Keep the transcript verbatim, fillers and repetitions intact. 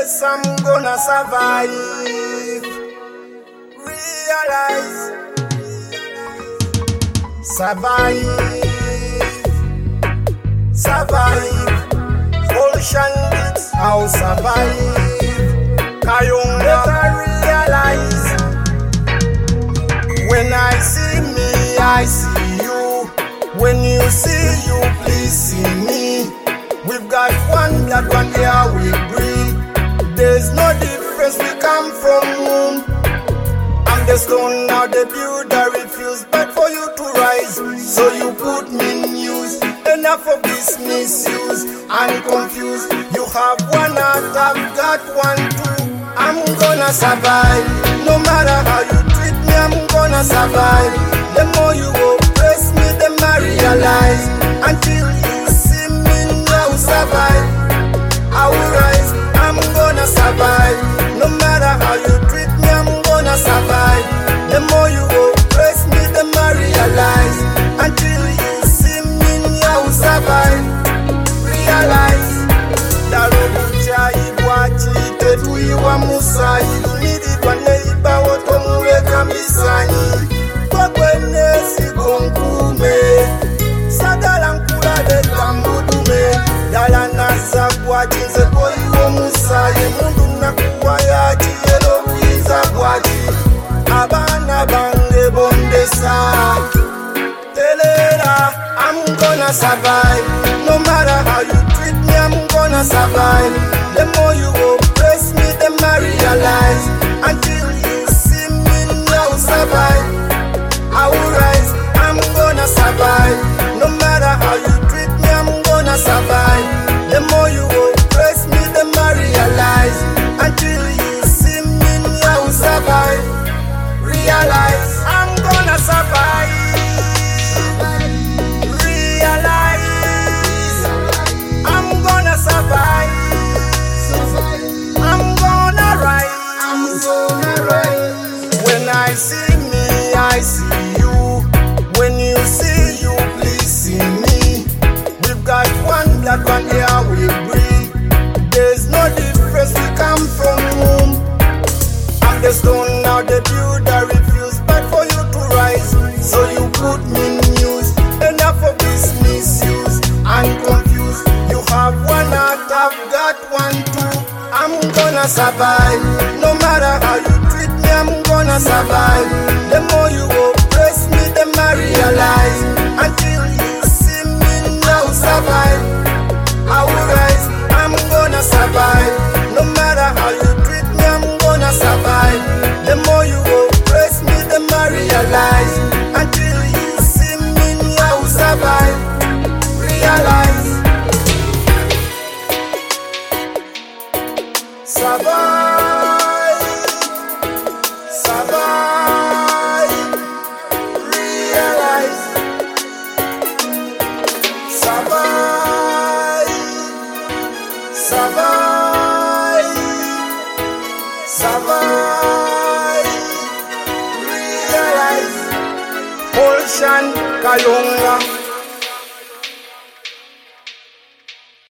Yes, I'm gonna survive. Realize, survive, survive. Ocean beats, I'll survive. Kayonga, better realize. When I see me, I see you. When you see you, please see me. We've got one blood, one air we breathe. There's no difference, we come from moon. I'm the stone, now the builder refused, but for you to rise, so you put me in use. Enough of this misuse and confused. You have one heart, I've got one too. I'm gonna survive, no matter how you treat me, I'm gonna survive. The more you oppress me, the more I realize. Until you see me now survive, I will rise, I'm gonna survive. No matter how you treat me, I'm gonna survive. The more you oppress me, the more I realize. Until you see me now survive, realize. Darobucha ibwachi tetu iwa musa ilumirirwa neiba woto muweka misani. Kwa kwene sigonkume sagala nkula de tambudume. Dala nasa bwachi nze koiwo musa ye mundu nakuwa yachi yelo buiza bwachi. Abana bange bondesa Telela, I'm gonna survive. No matter how you treat me, I'm gonna survive. The more you oppress me, the more I realize. Until you see me now survive, I will rise, I'm gonna survive. No matter how you treat me, I'm gonna survive. The more you oppress me, the more I realize. Until you see me now survive, realize I'm gonna survive. Realize I'm gonna survive. I'm gonna rise. I'm gonna rise. When I see me, I see you. When you see you, please see me. We've got one blood, one air we breathe. There's no difference, we come from womb. I'm the stone, now the builder refused, but for you to rise, so you put me in use. Enough of this misuse and confused. You have one heart, I've got one too. I'm gonna survive. No matter how you treat me, I'm gonna survive. The more you oppress me, the more I realize. Until you see me now survive, I will rise, I'm gonna survive. No matter how you treat me, I'm gonna survive. The more you oppress me, the more I realize. Until you see me now survive, realize. Survive, survive, realize. Survive, survive, survive, realize. Ocean Kayonga.